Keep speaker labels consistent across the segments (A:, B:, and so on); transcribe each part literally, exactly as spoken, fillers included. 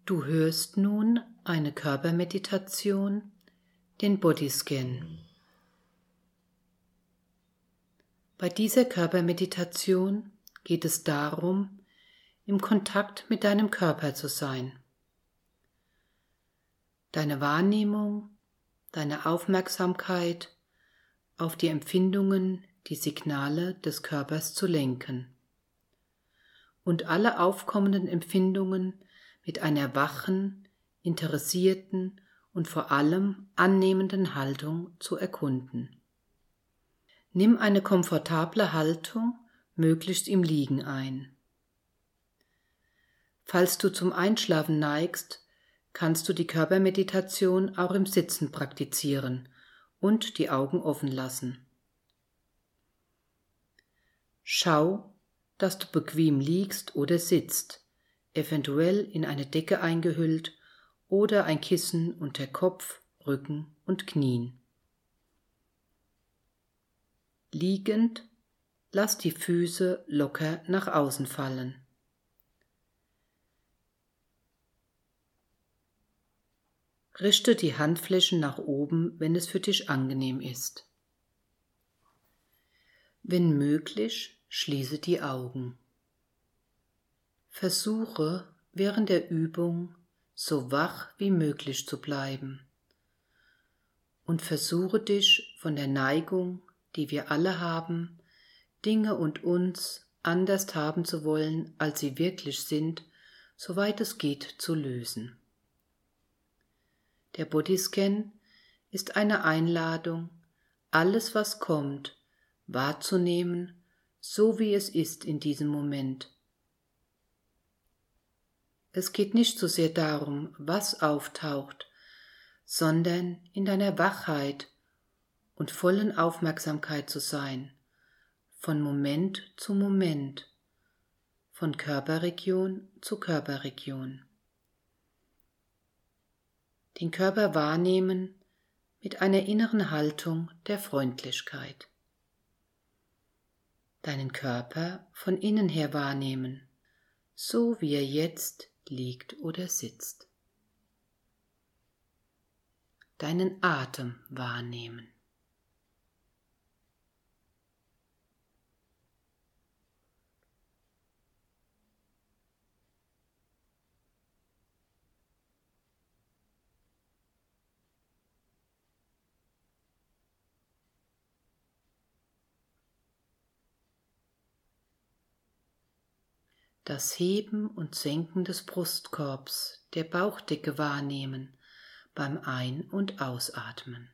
A: Du hörst nun eine Körpermeditation, den Bodyscan. Bei dieser Körpermeditation geht es darum, im Kontakt mit deinem Körper zu sein. Deine Wahrnehmung, deine Aufmerksamkeit auf die Empfindungen, die Signale des Körpers zu lenken und alle aufkommenden Empfindungen mit einer wachen, interessierten und vor allem annehmenden Haltung zu erkunden. Nimm eine komfortable Haltung, möglichst im Liegen ein. Falls du zum Einschlafen neigst, kannst du die Körpermeditation auch im Sitzen praktizieren und die Augen offen lassen. Schau, dass du bequem liegst oder sitzt, eventuell in eine Decke eingehüllt oder ein Kissen unter Kopf, Rücken und Knien. Liegend, lass die Füße locker nach außen fallen. Richte die Handflächen nach oben, wenn es für dich angenehm ist. Wenn möglich, schließe die Augen. Versuche während der Übung so wach wie möglich zu bleiben und versuche dich von der Neigung, die wir alle haben, Dinge und uns anders haben zu wollen, als sie wirklich sind, soweit es geht, zu lösen. Der Bodyscan ist eine Einladung, alles, was kommt, wahrzunehmen, so wie es ist in diesem Moment. Es geht nicht so sehr darum, was auftaucht, sondern in deiner Wachheit und vollen Aufmerksamkeit zu sein, von Moment zu Moment, von Körperregion zu Körperregion. Den Körper wahrnehmen mit einer inneren Haltung der Freundlichkeit. Deinen Körper von innen her wahrnehmen, so wie er jetzt liegt oder sitzt. Deinen Atem wahrnehmen. Das Heben und Senken des Brustkorbs, der Bauchdecke wahrnehmen beim Ein- und Ausatmen.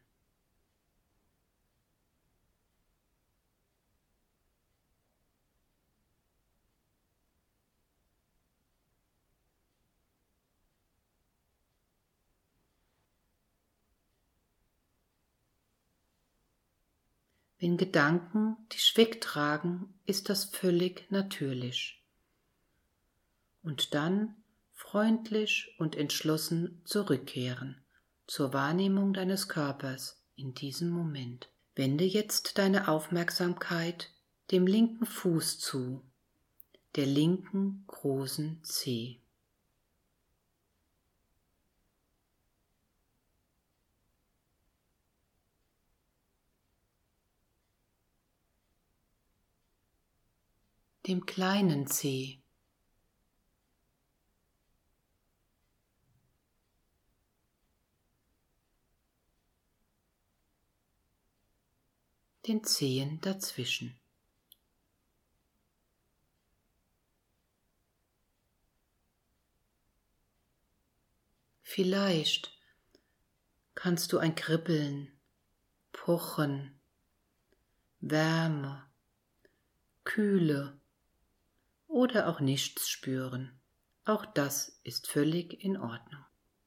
A: Wenn Gedanken dich wegtragen, ist das völlig natürlich. Und dann freundlich und entschlossen zurückkehren zur Wahrnehmung deines Körpers in diesem Moment. Wende jetzt deine Aufmerksamkeit dem linken Fuß zu, der linken großen Zehe. Dem kleinen Zeh. Den Zehen dazwischen. Vielleicht kannst du ein Kribbeln, Pochen, Wärme, Kühle oder auch nichts spüren. Auch das ist völlig in Ordnung.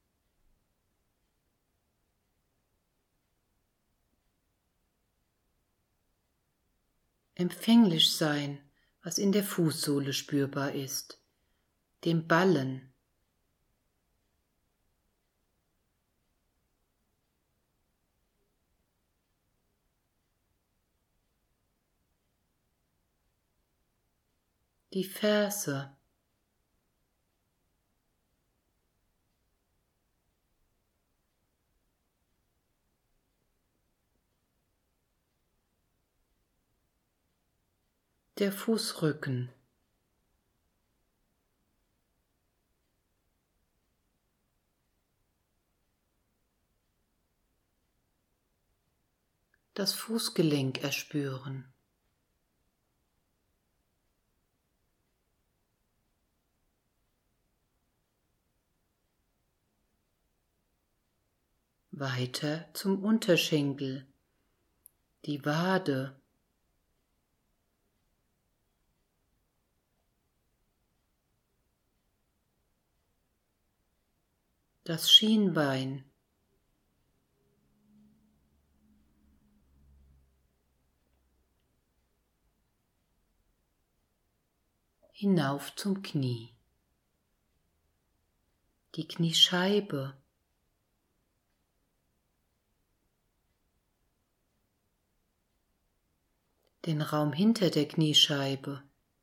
A: Empfänglich sein, was in der Fußsohle spürbar ist, dem Ballen, die Ferse, Der Fußrücken. Das Fußgelenk erspüren. Weiter zum Unterschenkel, die Wade, das Schienbein, hinauf zum Knie, die Kniescheibe, den Raum hinter der Kniescheibe,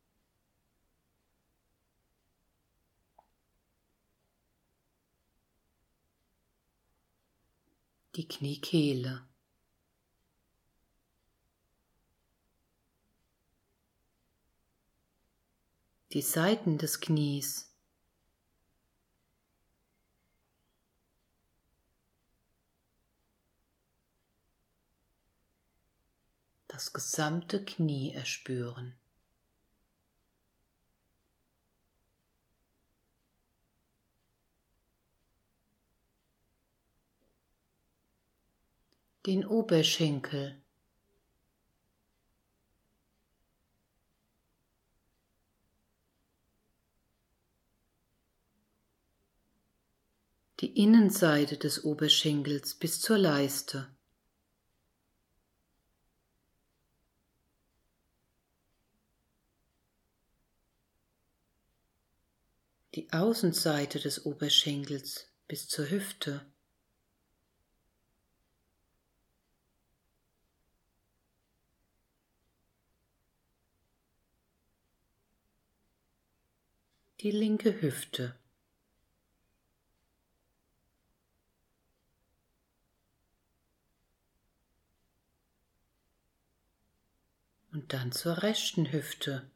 A: die Kniekehle, die Seiten des Knies, das gesamte Knie erspüren. Den Oberschenkel, die Innenseite des Oberschenkels bis zur Leiste, die Außenseite des Oberschenkels bis zur Hüfte, die linke Hüfte, und dann zur rechten Hüfte,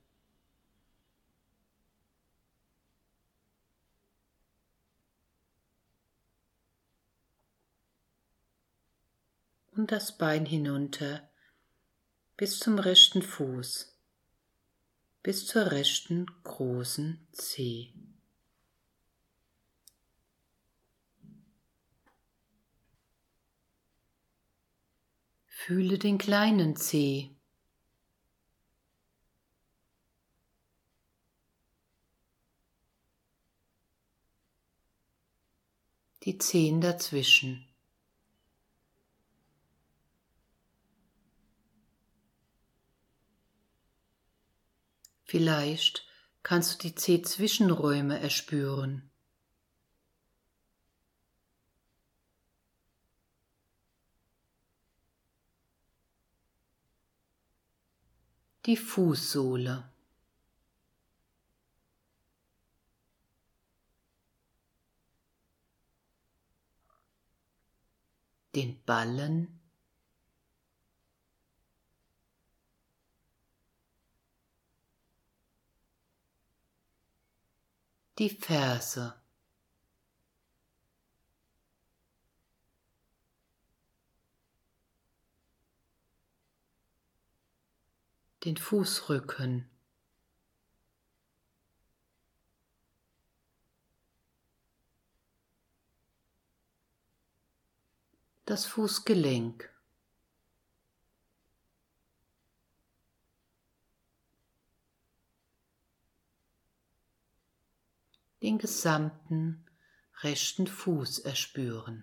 A: und das Bein hinunter bis zum rechten Fuß, bis zur rechten großen Zehe. Fühle den kleinen Zeh, die Zehen dazwischen. Vielleicht kannst du die Zehzwischenräume erspüren. Die Fußsohle. Den Ballen. Die Ferse. Den Fußrücken. Das Fußgelenk. Den gesamten rechten Fuß erspüren.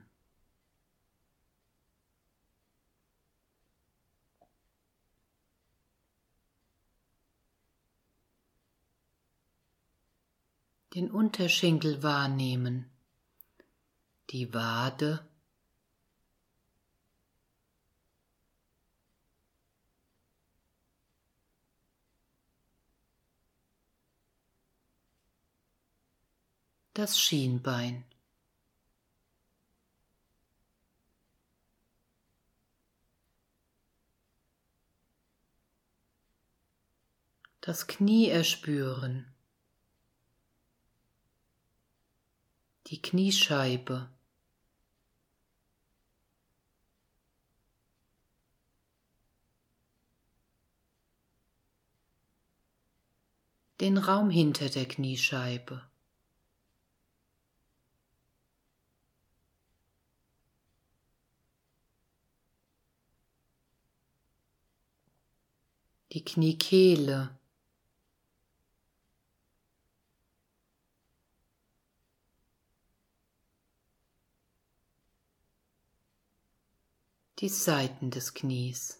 A: Den Unterschenkel wahrnehmen, die Wade, das Schienbein, das Knie erspüren, die Kniescheibe, den Raum hinter der Kniescheibe. Die Kniekehle, die Seiten des Knies.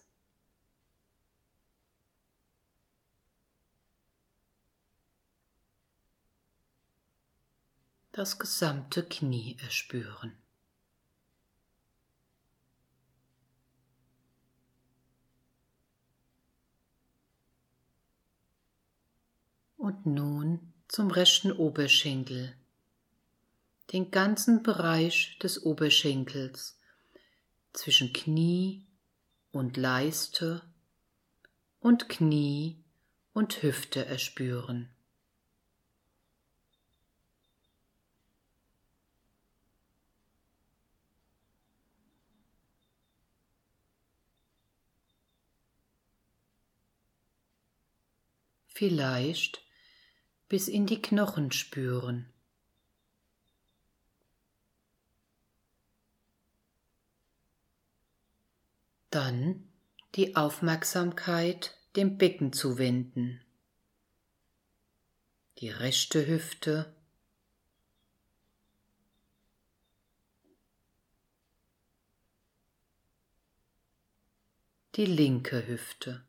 A: Das gesamte Knie erspüren. Und nun zum rechten Oberschenkel, den ganzen Bereich des Oberschenkels zwischen Knie und Leiste und Knie und Hüfte erspüren. Vielleicht bis in die Knochen spüren. Dann die Aufmerksamkeit dem Becken zuwenden. Die rechte Hüfte, die linke Hüfte.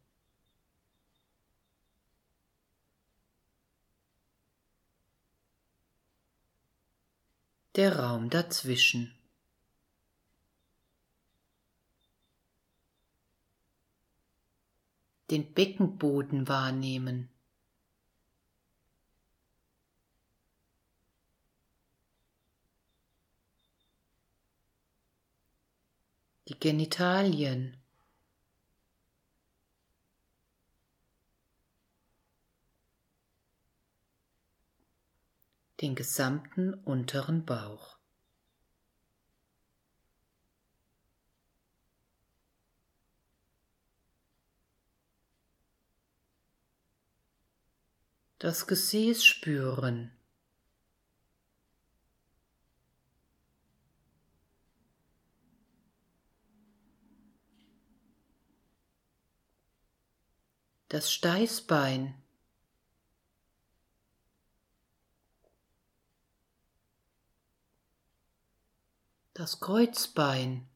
A: Der Raum dazwischen. Den Beckenboden wahrnehmen. Die Genitalien. Den gesamten unteren Bauch. Das Gesäß spüren. Das Steißbein. Das Kreuzbein.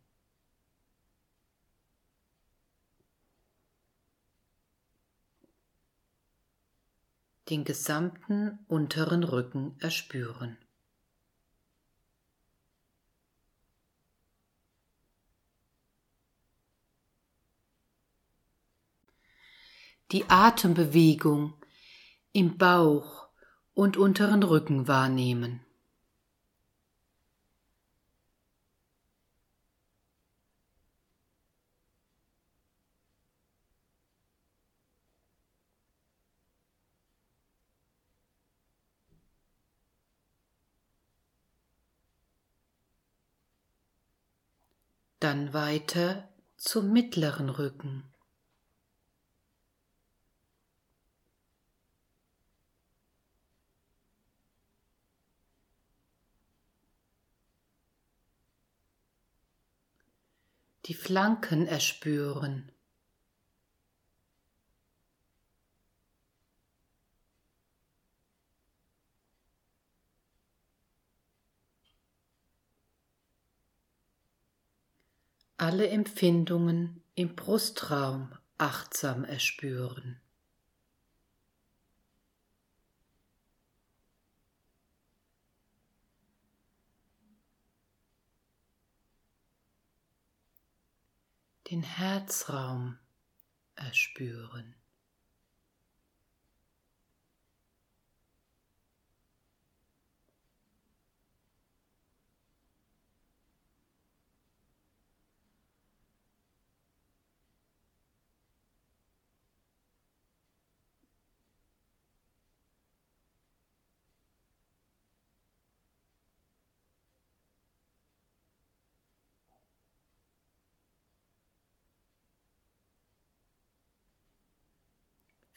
A: Den gesamten unteren Rücken erspüren. Die Atembewegung im Bauch und unteren Rücken wahrnehmen. Dann weiter zum mittleren Rücken. Die Flanken erspüren. Alle Empfindungen im Brustraum achtsam erspüren. Den Herzraum erspüren.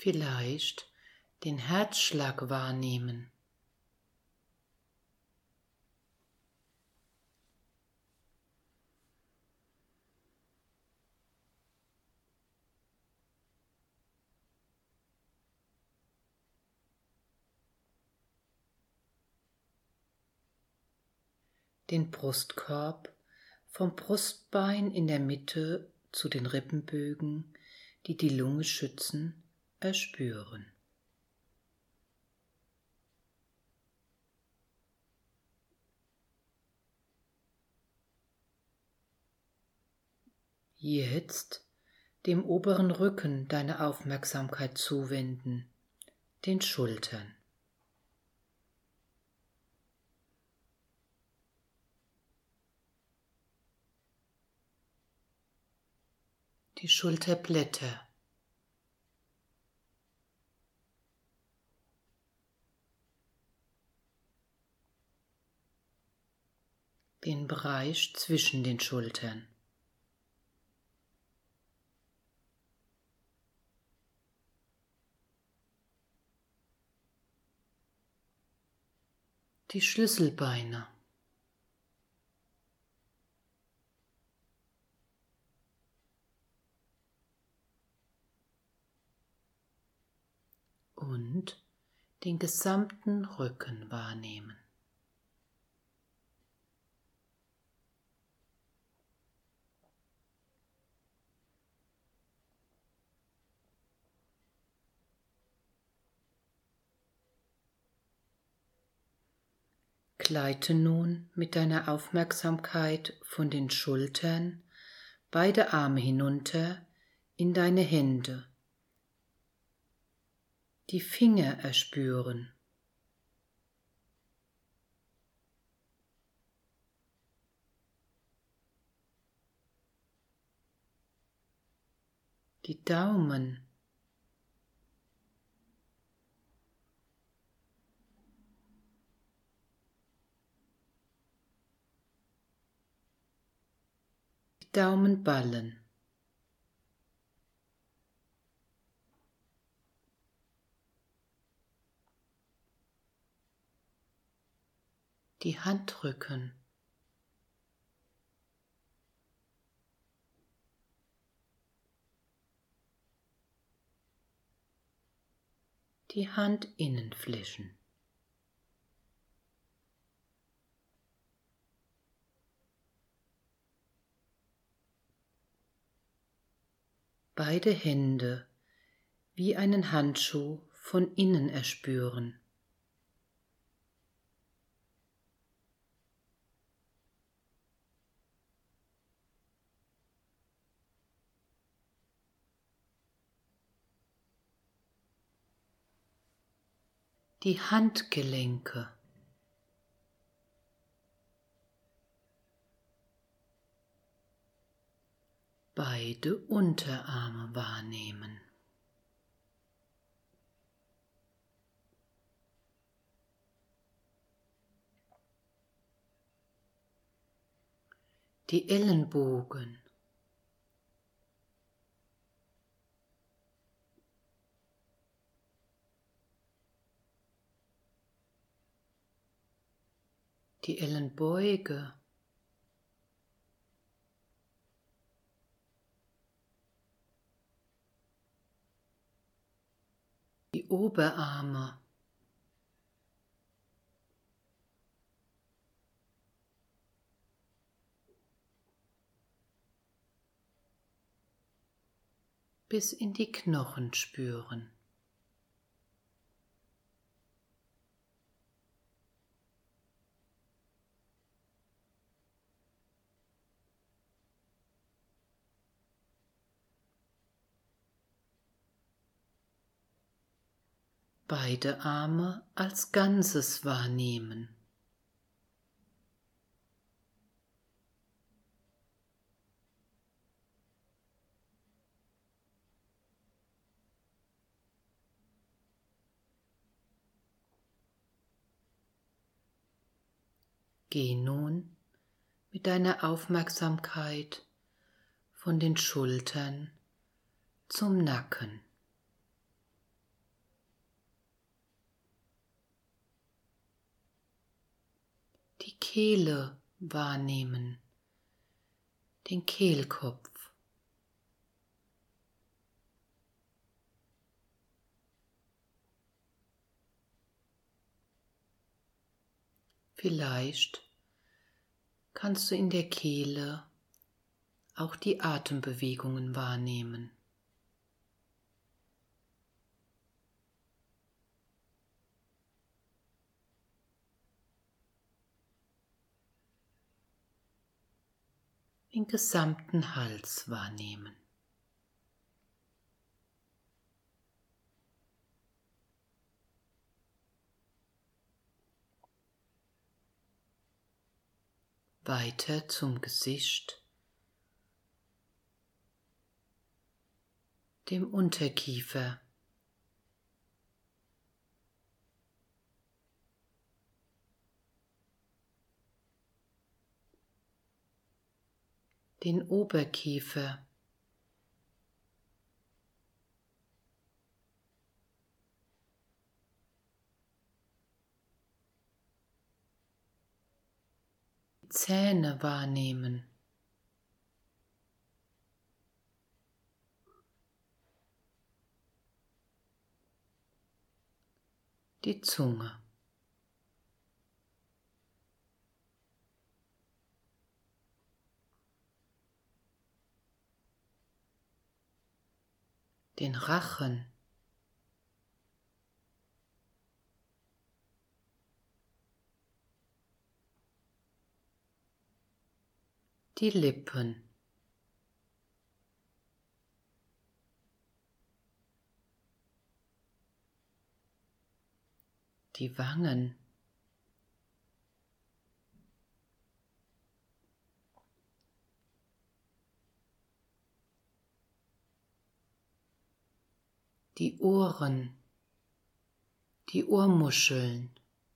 A: vielleicht den Herzschlag wahrnehmen. Den Brustkorb vom Brustbein in der Mitte zu den Rippenbögen, die die Lunge schützen, erspüren. Jetzt dem oberen Rücken deine Aufmerksamkeit zuwenden, den Schultern. Die Schulterblätter. Den Bereich zwischen den Schultern. Die Schlüsselbeine. Und den gesamten Rücken wahrnehmen. Gleite nun mit deiner Aufmerksamkeit von den Schultern, beide Arme hinunter in deine Hände. Die Finger erspüren. Die Daumen. Die Daumenballen. Die Handrücken. Die Handinnenflächen. Beide Hände wie einen Handschuh von innen erspüren. Die Handgelenke. Beide Unterarme wahrnehmen. Die Ellenbogen. Die Ellenbeuge. Die Oberarme. Bis in die Knochen spüren. Beide Arme als Ganzes wahrnehmen. Geh nun mit deiner Aufmerksamkeit von den Schultern zum Nacken. die Kehle wahrnehmen, den Kehlkopf. Vielleicht kannst du in der Kehle auch die Atembewegungen wahrnehmen. Den gesamten Hals wahrnehmen. Weiter zum Gesicht, dem Unterkiefer, den Oberkiefer, die Zähne wahrnehmen, die Zunge. Den Rachen, die Lippen, die Wangen, die Ohren, die Ohrmuscheln,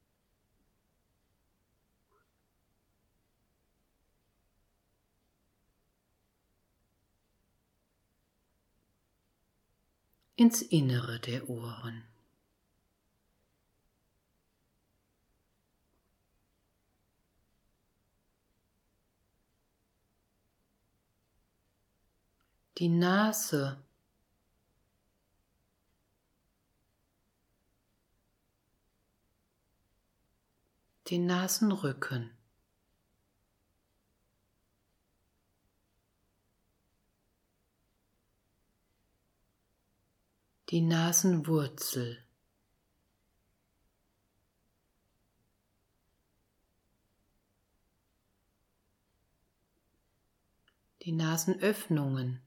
A: ins Innere der Ohren. Die Nase, den Nasenrücken, die Nasenwurzel, die Nasenöffnungen,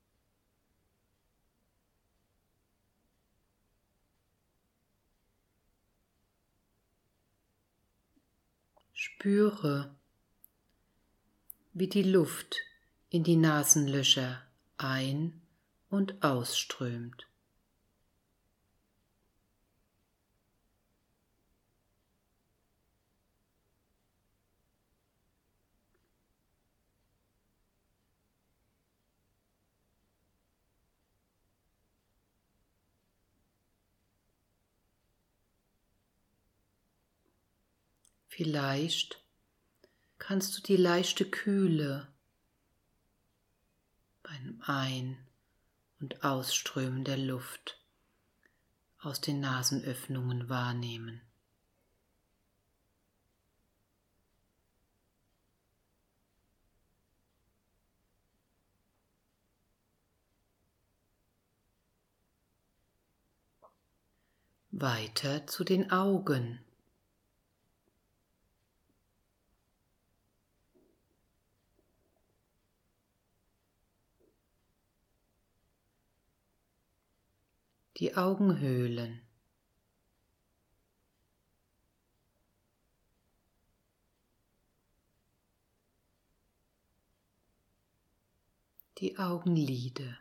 A: spüre, wie die Luft in die Nasenlöcher ein- und ausströmt. Vielleicht kannst du die leichte Kühle beim Ein- und Ausströmen der Luft aus den Nasenöffnungen wahrnehmen. Weiter zu den Augen. Die Augenhöhlen, die Augenlide,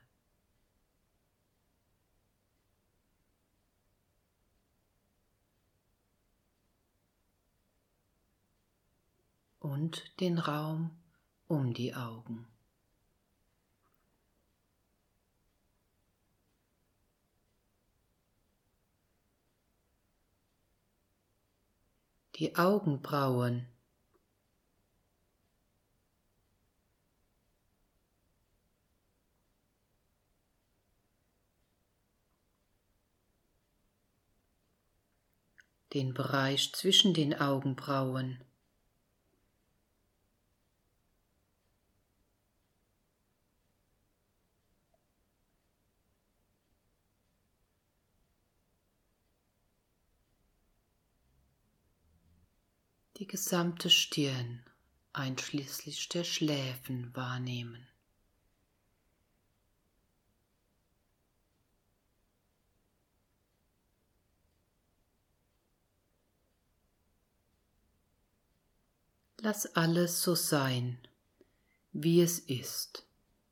A: und den Raum um die Augen. Die Augenbrauen, den Bereich zwischen den Augenbrauen, die gesamte Stirn einschließlich der Schläfen wahrnehmen. Lass alles so sein, wie es ist,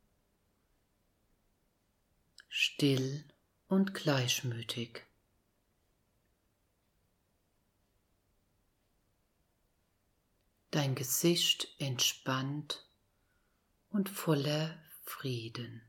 A: still und gleichmütig. Dein Gesicht entspannt und voller Frieden.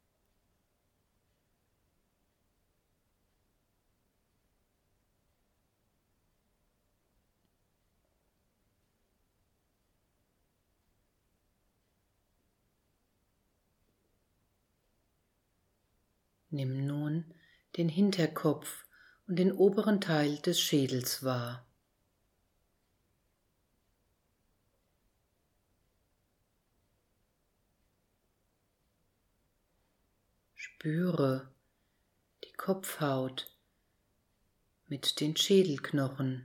A: Nimm nun den Hinterkopf und den oberen Teil des Schädels wahr. Spüre die Kopfhaut mit den Schädelknochen.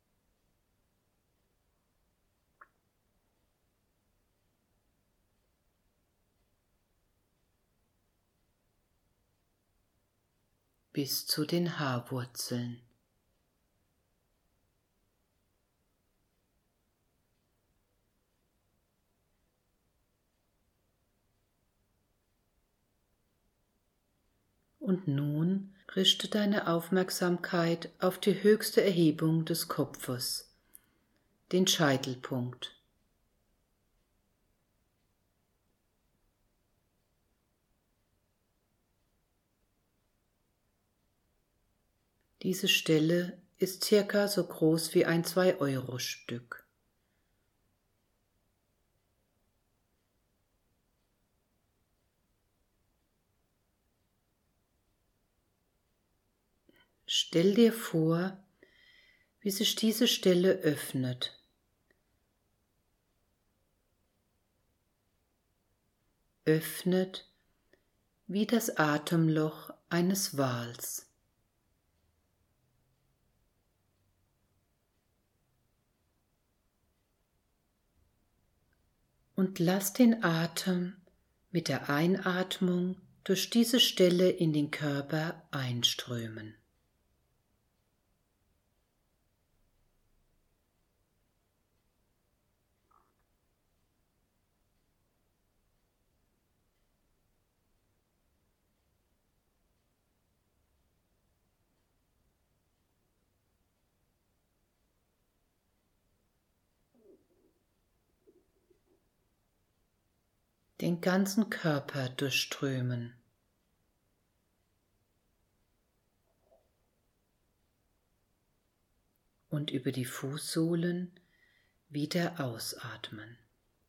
A: Bis zu den Haarwurzeln. Und nun richte deine Aufmerksamkeit auf die höchste Erhebung des Kopfes, den Scheitelpunkt. Diese Stelle ist circa so groß wie ein zwei-Euro-Stück. Stell dir vor, wie sich diese Stelle öffnet. Öffnet wie das Atemloch eines Wals. Und lass den Atem mit der Einatmung durch diese Stelle in den Körper einströmen. Den ganzen Körper durchströmen. Und über die Fußsohlen wieder ausatmen.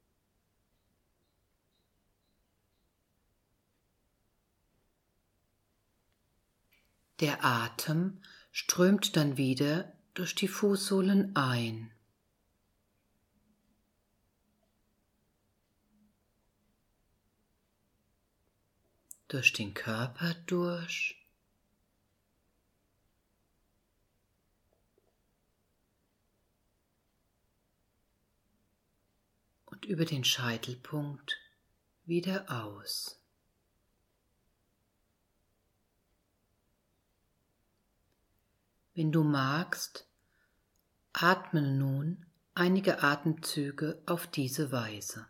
A: Der Atem strömt dann wieder durch die Fußsohlen ein. Durch den Körper durch und über den Scheitelpunkt wieder aus. Wenn du magst, atme nun einige Atemzüge auf diese Weise.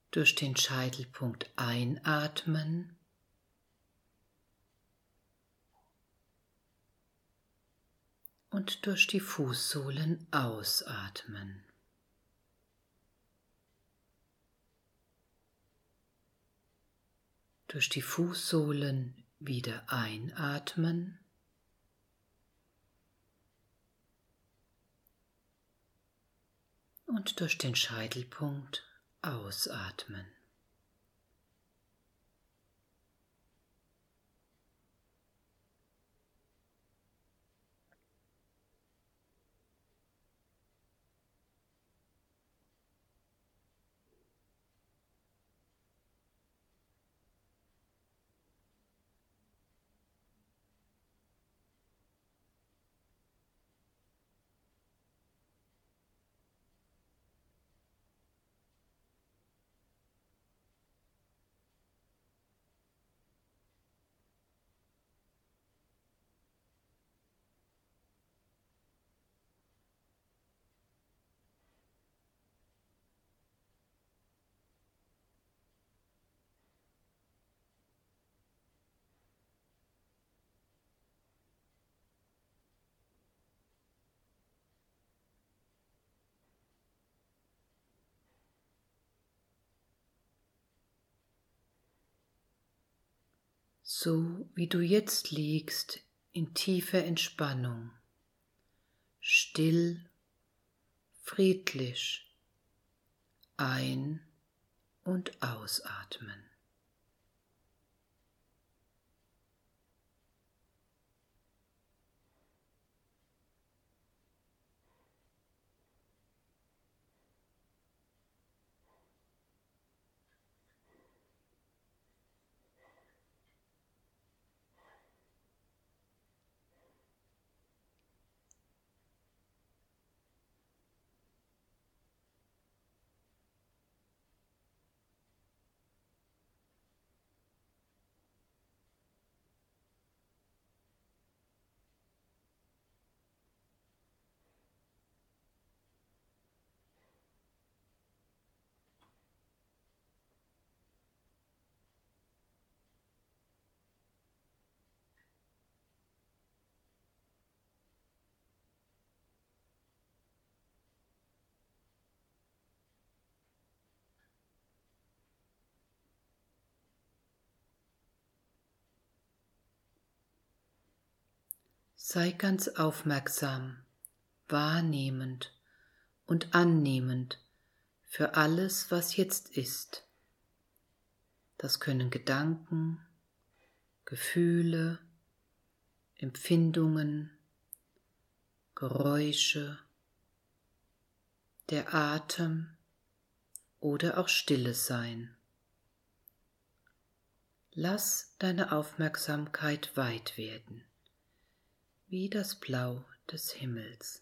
A: Durch den Scheitelpunkt einatmen und durch die Fußsohlen ausatmen. Durch die Fußsohlen wieder einatmen und durch den Scheitelpunkt ausatmen. So wie du jetzt liegst in tiefer Entspannung, still, friedlich, ein- und ausatmen. Sei ganz aufmerksam, wahrnehmend und annehmend für alles, was jetzt ist. Das können Gedanken, Gefühle, Empfindungen, Geräusche, der Atem oder auch Stille sein. Lass deine Aufmerksamkeit weit werden, wie das Blau des Himmels.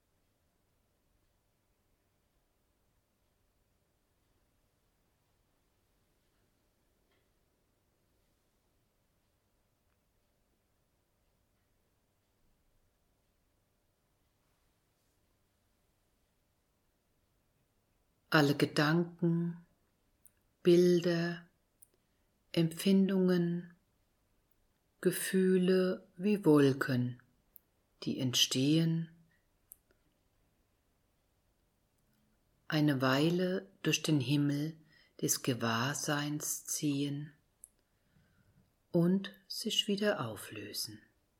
A: Alle Gedanken, Bilder, Empfindungen, Gefühle wie Wolken, die entstehen, eine Weile durch den Himmel des Gewahrseins ziehen und sich wieder auflösen.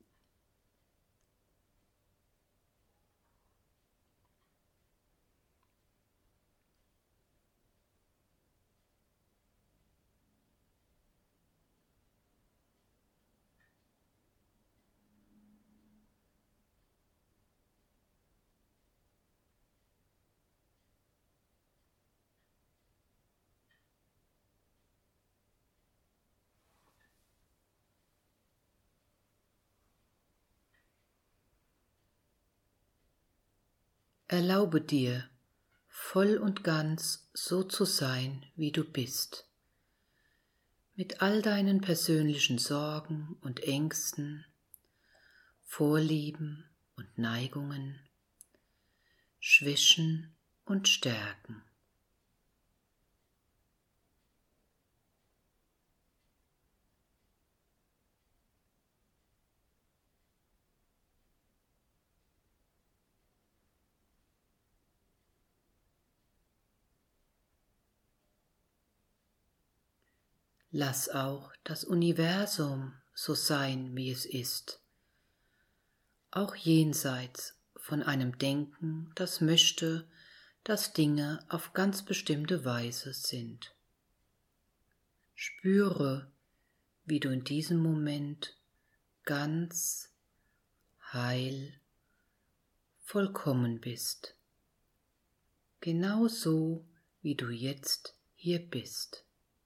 A: Erlaube dir, voll und ganz so zu sein, wie du bist, mit all deinen persönlichen Sorgen und Ängsten, Vorlieben und Neigungen, Schwächen und Stärken. Lass auch das Universum so sein, wie es ist, auch jenseits von einem Denken, das möchte, dass Dinge auf ganz bestimmte Weise sind. Spüre, wie du in diesem Moment ganz heil, vollkommen bist, genau so, wie du jetzt hier bist.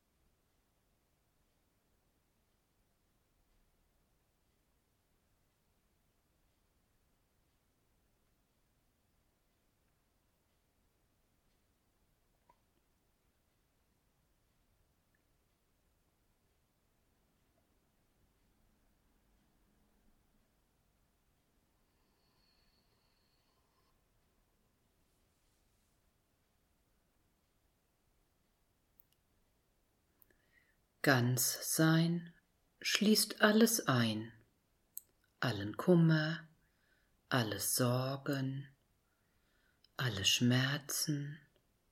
A: Ganz sein schließt alles ein, allen Kummer, alle Sorgen, alle Schmerzen,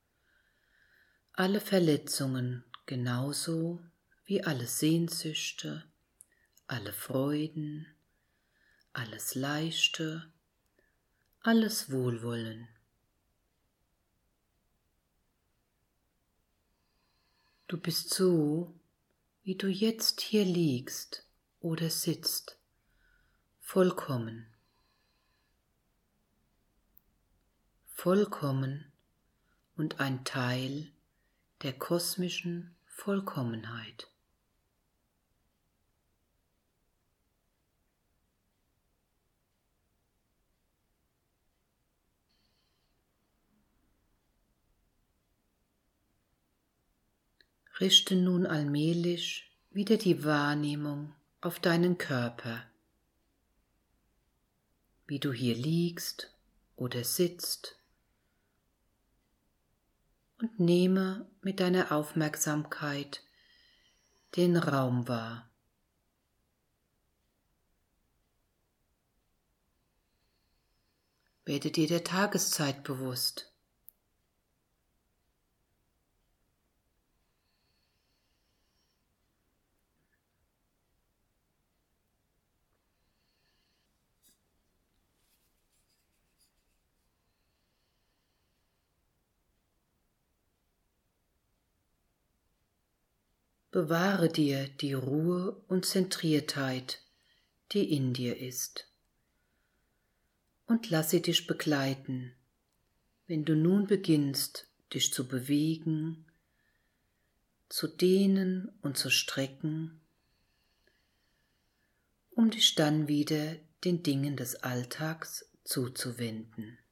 A: alle Verletzungen genauso wie alle Sehnsüchte, alle Freuden, alles Leichte, alles Wohlwollen. Du bist so, wie du jetzt hier liegst oder sitzt, vollkommen, vollkommen und ein Teil der kosmischen Vollkommenheit. Richte nun allmählich wieder die Wahrnehmung auf deinen Körper, wie du hier liegst oder sitzt, und nehme mit deiner Aufmerksamkeit den Raum wahr. Werde dir der Tageszeit bewusst. Bewahre dir die Ruhe und Zentriertheit, die in dir ist, und lass sie dich begleiten, wenn du nun beginnst, dich zu bewegen, zu dehnen und zu strecken, um dich dann wieder den Dingen des Alltags zuzuwenden.